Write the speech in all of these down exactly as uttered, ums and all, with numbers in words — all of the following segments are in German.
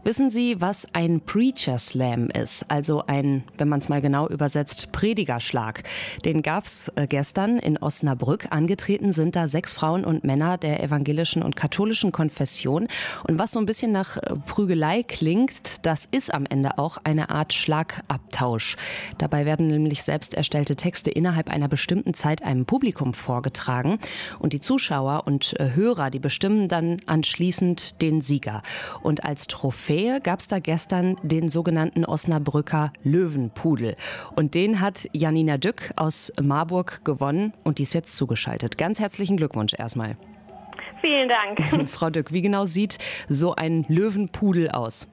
Wissen Sie, was ein Preacher Slam ist? Also ein, wenn man es mal genau übersetzt, Predigerschlag. Den gab es gestern in Osnabrück. Angetreten sind da sechs Frauen und Männer der evangelischen und katholischen Konfession. Und was so ein bisschen nach Prügelei klingt, das ist am Ende auch eine Art Schlagabtausch. Dabei werden nämlich selbst erstellte Texte innerhalb einer bestimmten Zeit einem Publikum vorgetragen. Und die Zuschauer und Hörer, die bestimmen dann anschließend den Sieger. Und als Trophäe gab es da gestern den sogenannten Osnabrücker Löwenpudel. Und den hat Janina Dück aus Marburg gewonnen und die ist jetzt zugeschaltet. Ganz herzlichen Glückwunsch erstmal. Vielen Dank. Frau Dück, wie genau sieht so ein Löwenpudel aus?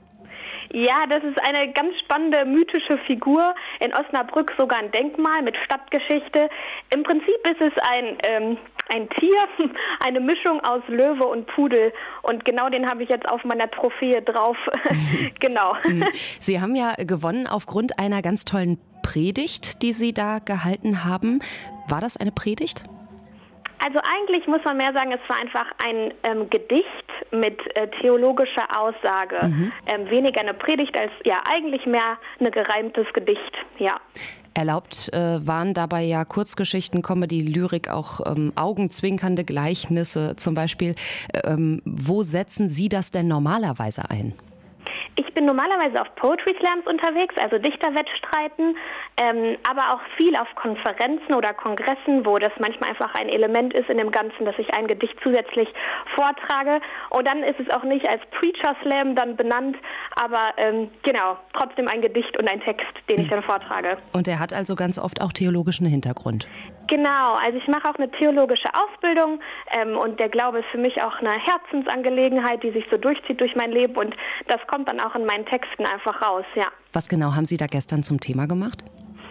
Ja, das ist eine ganz spannende mythische Figur. In Osnabrück sogar ein Denkmal mit Stadtgeschichte. Im Prinzip ist es ein, ähm, ein Tier, eine Mischung aus Löwe und Pudel. Und genau den habe ich jetzt auf meiner Trophäe drauf. Genau. Sie haben ja gewonnen aufgrund einer ganz tollen Predigt, die Sie da gehalten haben. War das eine Predigt? Also eigentlich muss man mehr sagen, es war einfach ein ähm, Gedicht mit äh, theologischer Aussage. Mhm. Ähm, weniger eine Predigt als ja eigentlich mehr ein gereimtes Gedicht, ja. Erlaubt äh, waren dabei ja Kurzgeschichten, Comedy, Lyrik, auch ähm, augenzwinkernde Gleichnisse zum Beispiel. Ähm, wo setzen Sie das denn normalerweise ein? Ich bin normalerweise auf Poetry Slams unterwegs, also Dichterwettstreiten, ähm, aber auch viel auf Konferenzen oder Kongressen, wo das manchmal einfach ein Element ist in dem Ganzen, dass ich ein Gedicht zusätzlich vortrage. Und dann ist es auch nicht als Preacher Slam dann benannt, aber ähm, genau, trotzdem ein Gedicht und ein Text, den ich dann vortrage. Und der hat also ganz oft auch theologischen Hintergrund. Genau, also ich mache auch eine theologische Ausbildung ähm, und der Glaube ist für mich auch eine Herzensangelegenheit, die sich so durchzieht durch mein Leben und das kommt dann auch in meinen Texten einfach raus, ja. Was genau haben Sie da gestern zum Thema gemacht?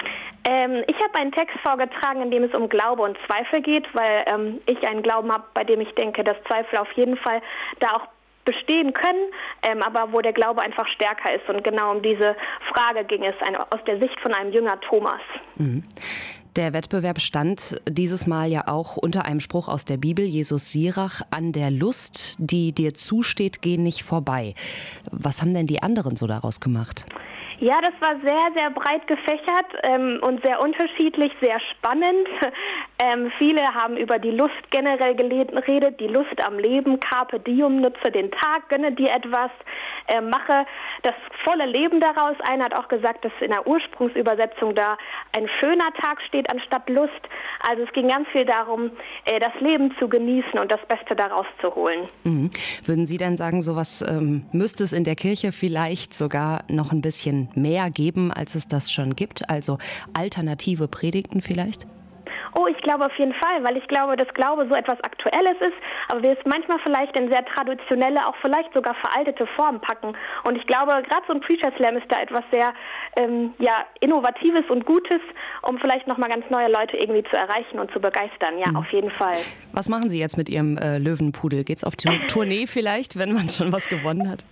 Ähm, ich habe einen Text vorgetragen, in dem es um Glaube und Zweifel geht, weil ähm, ich einen Glauben habe, bei dem ich denke, dass Zweifel auf jeden Fall da auch bestehen können, ähm, aber wo der Glaube einfach stärker ist. Und genau um diese Frage ging es ein, aus der Sicht von einem Jünger Thomas. Mhm. Der Wettbewerb stand dieses Mal ja auch unter einem Spruch aus der Bibel, Jesus Sirach: An der Lust, die dir zusteht, geh nicht vorbei. Was haben denn die anderen so daraus gemacht? Ja, das war sehr, sehr breit gefächert ähm, und sehr unterschiedlich, sehr spannend. Ähm, viele haben über die Lust generell geredet, die Lust am Leben, Carpe Diem, nutze den Tag, gönne dir etwas, äh, mache das volle Leben daraus. Einer hat auch gesagt, dass in der Ursprungsübersetzung da ein schöner Tag steht anstatt Lust. Also es ging ganz viel darum, äh, das Leben zu genießen und das Beste daraus zu holen. Mhm. Würden Sie denn sagen, sowas ähm, müsste es in der Kirche vielleicht sogar noch ein bisschen mehr geben, als es das schon gibt? Also alternative Predigten vielleicht? Oh, ich glaube auf jeden Fall, weil ich glaube, dass Glaube so etwas Aktuelles ist, aber wir es manchmal vielleicht in sehr traditionelle, auch vielleicht sogar veraltete Formen packen. Und ich glaube, gerade so ein Preacher Slam ist da etwas sehr ähm, ja, Innovatives und Gutes, um vielleicht nochmal ganz neue Leute irgendwie zu erreichen und zu begeistern. Ja, mhm. Auf jeden Fall. Was machen Sie jetzt mit Ihrem äh, Löwenpudel? Geht's auf Tournee vielleicht, wenn man schon was gewonnen hat?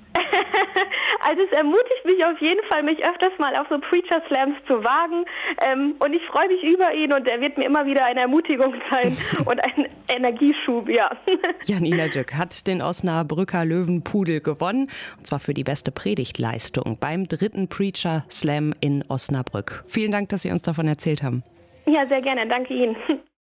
Also es ermutigt mich auf jeden Fall, mich öfters mal auf so Preacher Slams zu wagen. Ähm, und ich freue mich über ihn und er wird mir immer wieder eine Ermutigung sein und ein Energieschub, ja. Janina Dück hat den Osnabrücker Löwenpudel gewonnen, und zwar für die beste Predigtleistung beim dritten Preacher Slam in Osnabrück. Vielen Dank, dass Sie uns davon erzählt haben. Ja, sehr gerne. Danke Ihnen.